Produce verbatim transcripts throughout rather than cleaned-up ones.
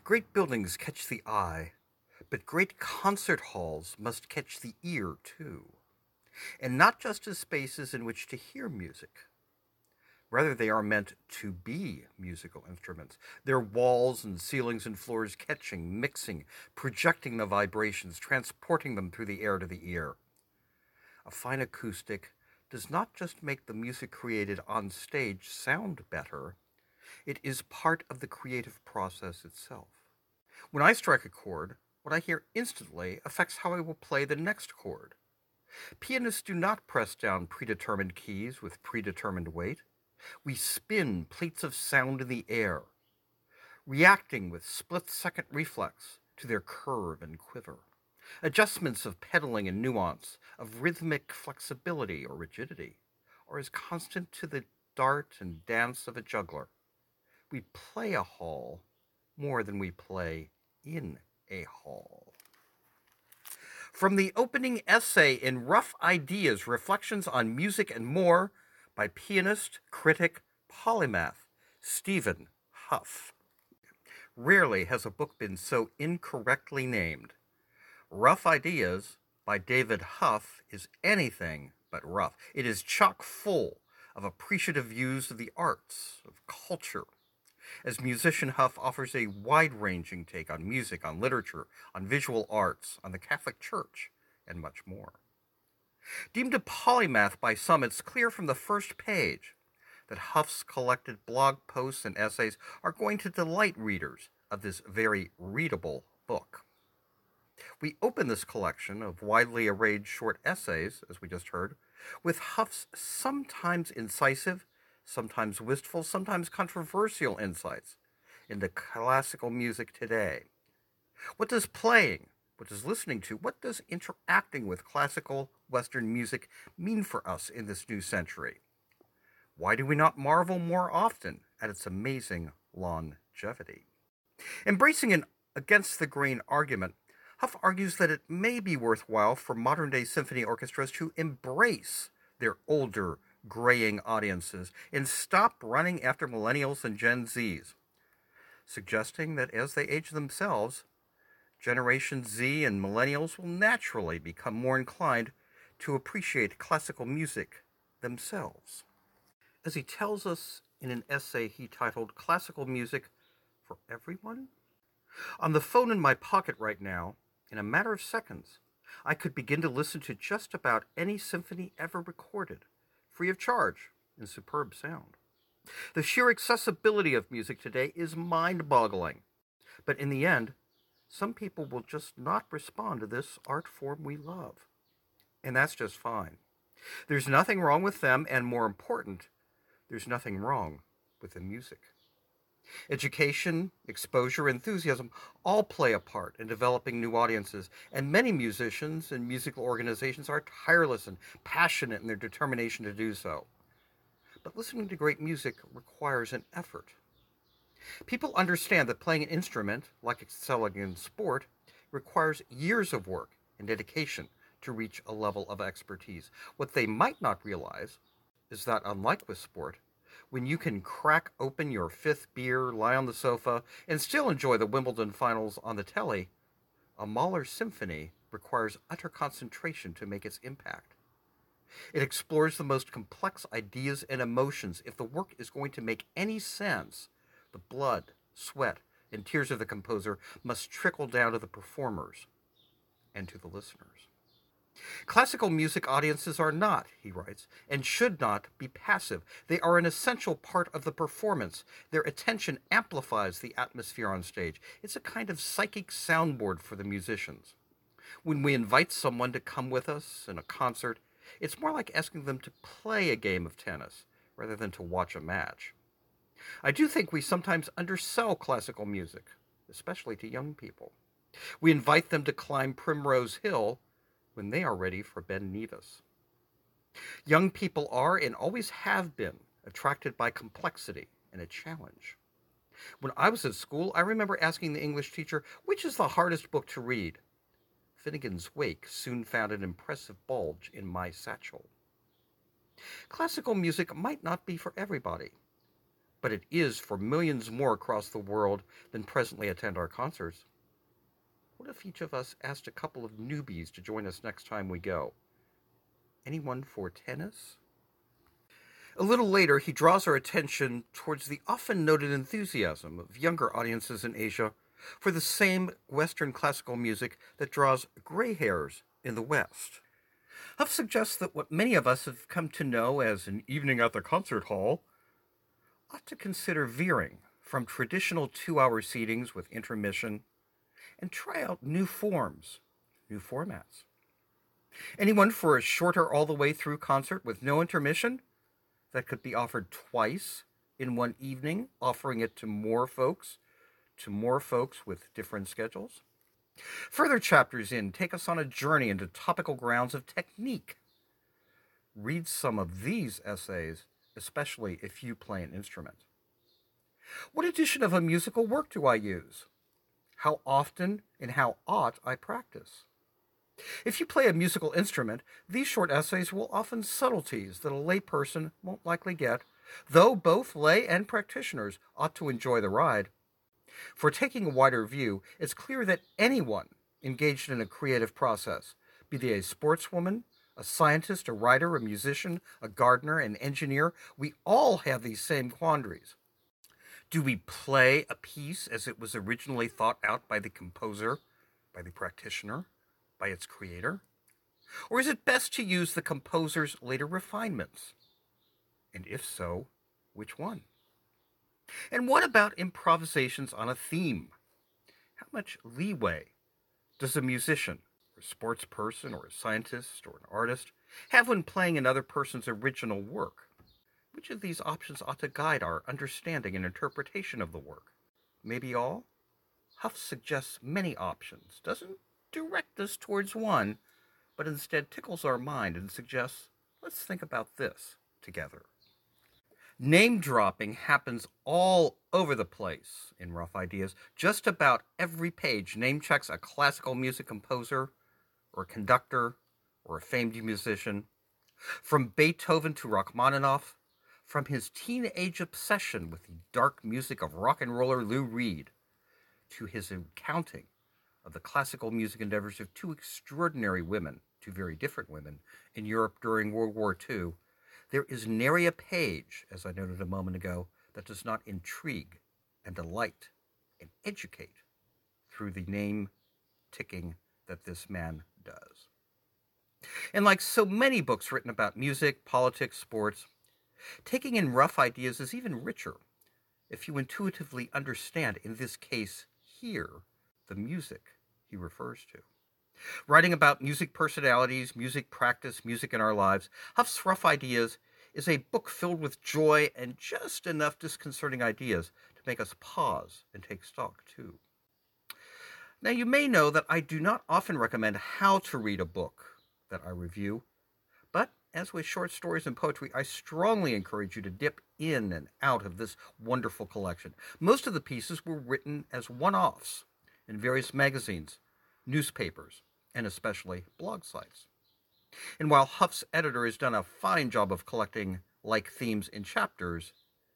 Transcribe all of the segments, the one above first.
Great buildings catch the eye, but great concert halls must catch the ear too, and not just as spaces in which to hear music. Rather, they are meant to be musical instruments, their walls and ceilings and floors catching, mixing, projecting the vibrations, transporting them through the air to the ear. A fine acoustic does not just make the music created on stage sound better, it is part of the creative process itself. When I strike a chord, what I hear instantly affects how I will play the next chord. Pianists do not press down predetermined keys with predetermined weight. We spin pleats of sound in the air, reacting with split-second reflex to their curve and quiver. Adjustments of pedaling and nuance, of rhythmic flexibility or rigidity, are as constant to the dart and dance of a juggler. We play a hall more than we play in a hall. From the opening essay in Rough Ideas, Reflections on Music and More, by pianist, critic, polymath Stephen Hough. Rarely has a book been so incorrectly named. Rough Ideas by David Hough is anything but rough. It is chock full of appreciative views of the arts, of culture. As musician, Hough offers a wide-ranging take on music, on literature, on visual arts, on the Catholic Church, and much more. Deemed a polymath by some, it's clear from the first page that Hough's collected blog posts and essays are going to delight readers of this very readable book. We open this collection of widely arrayed short essays, as we just heard, with Hough's sometimes incisive, sometimes wistful, sometimes controversial insights into classical music today. What does playing, what does listening to, what does interacting with classical Western music mean for us in this new century? Why do we not marvel more often at its amazing longevity? Embracing an against-the-grain argument, Hough argues that it may be worthwhile for modern-day symphony orchestras to embrace their older, graying audiences and stop running after millennials and Gen Zs, suggesting that as they age themselves, Generation Z and millennials will naturally become more inclined to appreciate classical music themselves. As he tells us in an essay he titled Classical Music for Everyone? On the phone in my pocket right now, in a matter of seconds, I could begin to listen to just about any symphony ever recorded, free of charge, in superb sound. The sheer accessibility of music today is mind-boggling. But in the end, some people will just not respond to this art form we love. And that's just fine. There's nothing wrong with them, and more important, there's nothing wrong with the music. Education, exposure, enthusiasm all play a part in developing new audiences, and many musicians and musical organizations are tireless and passionate in their determination to do so. But listening to great music requires an effort. People understand that playing an instrument, like excelling in sport, requires years of work and dedication to reach a level of expertise. What they might not realize is that, unlike with sport, when you can crack open your fifth beer, lie on the sofa, and still enjoy the Wimbledon finals on the telly, a Mahler symphony requires utter concentration to make its impact. It explores the most complex ideas and emotions. If the work is going to make any sense, the blood, sweat, and tears of the composer must trickle down to the performers and to the listeners. Classical music audiences are not, he writes, and should not be passive. They are an essential part of the performance. Their attention amplifies the atmosphere on stage. It's a kind of psychic soundboard for the musicians. When we invite someone to come with us in a concert, it's more like asking them to play a game of tennis rather than to watch a match. I do think we sometimes undersell classical music, especially to young people. We invite them to climb Primrose Hill when they are ready for Ben Nevis. Young people are, and always have been, attracted by complexity and a challenge. When I was at school, I remember asking the English teacher, which is the hardest book to read? Finnegan's Wake soon found an impressive bulge in my satchel. Classical music might not be for everybody, but it is for millions more across the world than presently attend our concerts. What if each of us asked a couple of newbies to join us next time we go? Anyone for tennis? A little later, he draws our attention towards the often noted enthusiasm of younger audiences in Asia for the same Western classical music that draws gray hairs in the West. Huff suggests that what many of us have come to know as an evening at the concert hall ought to consider veering from traditional two-hour seatings with intermission and try out new forms, new formats. Anyone for a shorter all-the-way-through concert with no intermission that could be offered twice in one evening, offering it to more folks, to more folks with different schedules? Further chapters in take us on a journey into topical grounds of technique. Read some of these essays, especially if you play an instrument. What edition of a musical work do I use? How often and how ought I practice? If you play a musical instrument, these short essays will offer subtleties that a layperson won't likely get, though both lay and practitioners ought to enjoy the ride. For taking a wider view, it's clear that anyone engaged in a creative process, be they a sportswoman, a scientist, a writer, a musician, a gardener, an engineer, we all have these same quandaries. Do we play a piece as it was originally thought out by the composer, by the practitioner, by its creator? Or is it best to use the composer's later refinements? And if so, which one? And what about improvisations on a theme? How much leeway does a musician, or a sports person, or a scientist, or an artist have when playing another person's original work? Which of these options ought to guide our understanding and interpretation of the work? Maybe all? Huff suggests many options, doesn't direct us towards one, but instead tickles our mind and suggests, let's think about this together. Name dropping happens all over the place in Rough Ideas. Just about every page name checks a classical music composer or a conductor or a famed musician. From Beethoven to Rachmaninoff, from his teenage obsession with the dark music of rock and roller Lou Reed to his recounting of the classical music endeavors of two extraordinary women, two very different women, in Europe during World War Two, there is nary a page, as I noted a moment ago, that does not intrigue and delight and educate through the name ticking that this man does. And like so many books written about music, politics, sports, taking in Rough Ideas is even richer if you intuitively understand, in this case here, the music he refers to. Writing about music personalities, music practice, music in our lives, Huff's Rough Ideas is a book filled with joy and just enough disconcerting ideas to make us pause and take stock, too. Now, you may know that I do not often recommend how to read a book that I review, but as with short stories and poetry, I strongly encourage you to dip in and out of this wonderful collection. Most of the pieces were written as one-offs in various magazines, newspapers, and especially blog sites. And while Huff's editor has done a fine job of collecting like themes in chapters,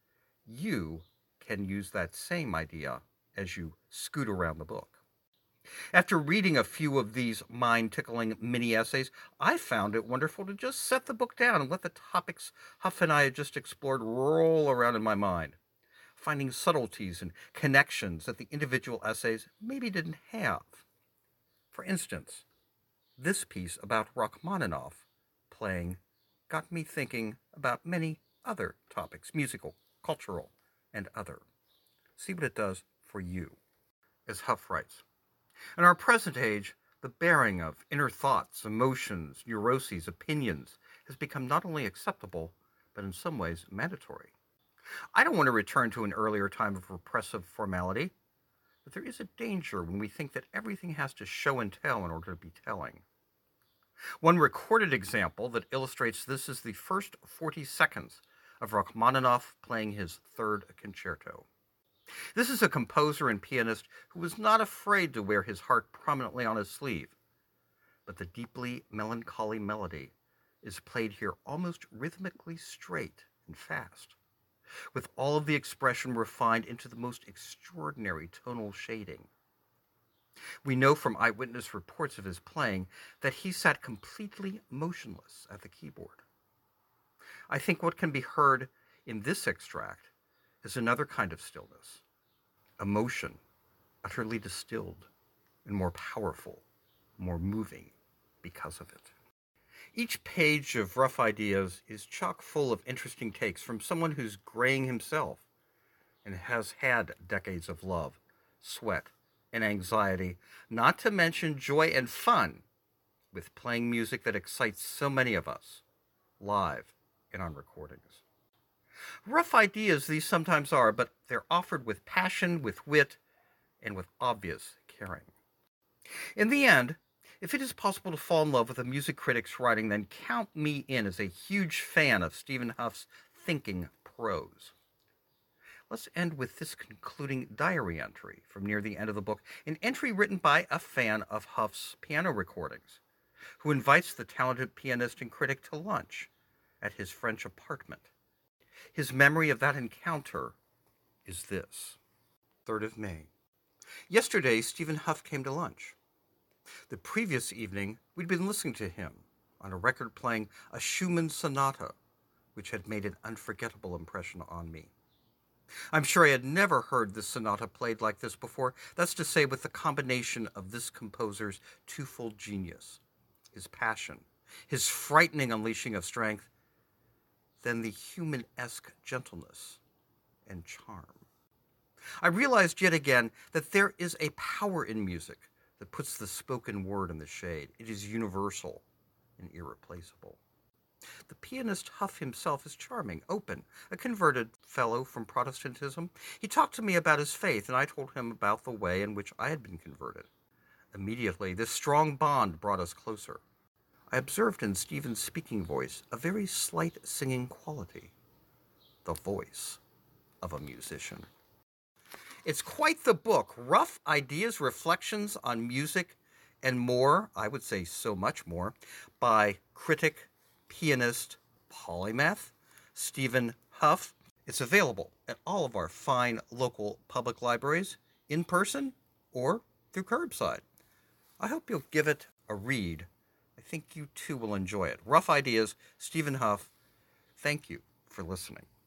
you can use that same idea as you scoot around the book. After reading a few of these mind-tickling mini-essays, I found it wonderful to just set the book down and let the topics Huff and I had just explored roll around in my mind, finding subtleties and connections that the individual essays maybe didn't have. For instance, this piece about Rachmaninoff playing got me thinking about many other topics, musical, cultural, and other. See what it does for you. As Huff writes, in our present age, the bearing of inner thoughts, emotions, neuroses, opinions has become not only acceptable, but in some ways mandatory. I don't want to return to an earlier time of repressive formality, but there is a danger when we think that everything has to show and tell in order to be telling. One recorded example that illustrates this is the first forty seconds of Rachmaninoff playing his third concerto. This is a composer and pianist who was not afraid to wear his heart prominently on his sleeve, but the deeply melancholy melody is played here almost rhythmically straight and fast. with all of the expression refined into the most extraordinary tonal shading. We know from eyewitness reports of his playing that he sat completely motionless at the keyboard. I think what can be heard in this extract is another kind of stillness, emotion utterly distilled and more powerful, more moving because of it. Each page of Rough Ideas is chock full of interesting takes from someone who's graying himself and has had decades of love, sweat, and anxiety, not to mention joy and fun with playing music that excites so many of us, live and on recordings. Rough ideas these sometimes are, but they're offered with passion, with wit, and with obvious caring. In the end, if it is possible to fall in love with a music critic's writing, then count me in as a huge fan of Stephen Huff's thinking prose. Let's end with this concluding diary entry from near the end of the book, an entry written by a fan of Huff's piano recordings, who invites the talented pianist and critic to lunch at his French apartment. His memory of that encounter is this: third of May. Yesterday, Stephen Huff came to lunch. The previous evening, we'd been listening to him on a record playing a Schumann sonata, which had made an unforgettable impression on me. I'm sure I had never heard this sonata played like this before. That's to say, with the combination of this composer's twofold genius, his passion, his frightening unleashing of strength, then the human-esque gentleness and charm. I realized yet again that there is a power in music that puts the spoken word in the shade. It is universal and irreplaceable. The pianist Huff himself is charming, open, a converted fellow from Protestantism. He talked to me about his faith, and I told him about the way in which I had been converted. Immediately, this strong bond brought us closer. I observed in Stephen's speaking voice a very slight singing quality, the voice of a musician. It's quite the book, Rough Ideas, Reflections on Music, and more, I would say so much more, by critic, pianist, polymath, Stephen Huff. It's available at all of our fine local public libraries, in person or through curbside. I hope you'll give it a read. I think you too will enjoy it. Rough Ideas, Stephen Huff. Thank you for listening.